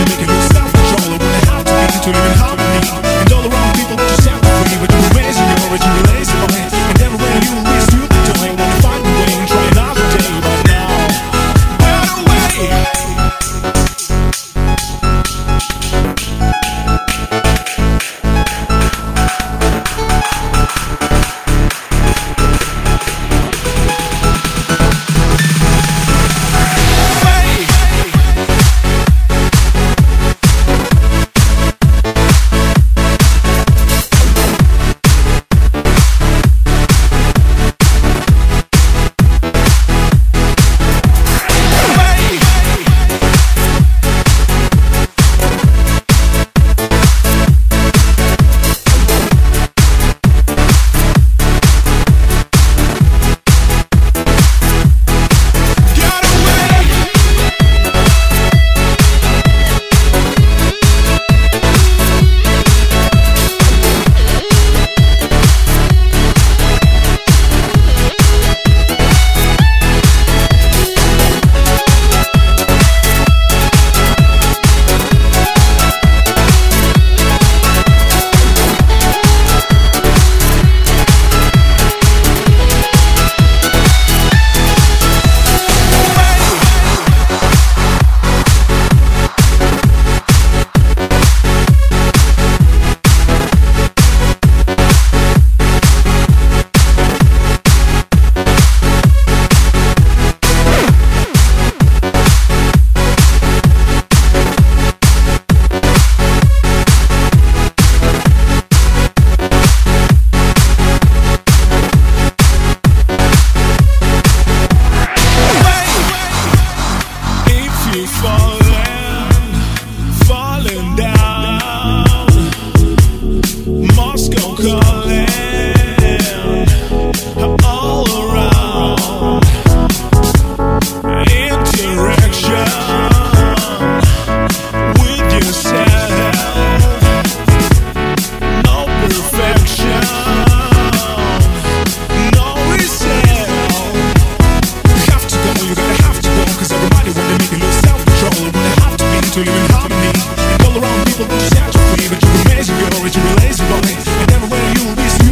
make you lose self-control. It wouldn't have to be to live in harmony. And all around people that you set free, but you're amazing, you're always lazy boy. And everywhere you will be stupid doing. Wanna find a way and try another day, but now get away. Falling down, Moscow calling, all around, interaction with yourself, no perfection, no resale. You have to go, you gotta have to go, cause everybody wanna make you lose self-control. To live in harmony, and all around people that you set you free, but you're amazing, you're always lazy boy, and everywhere you will be.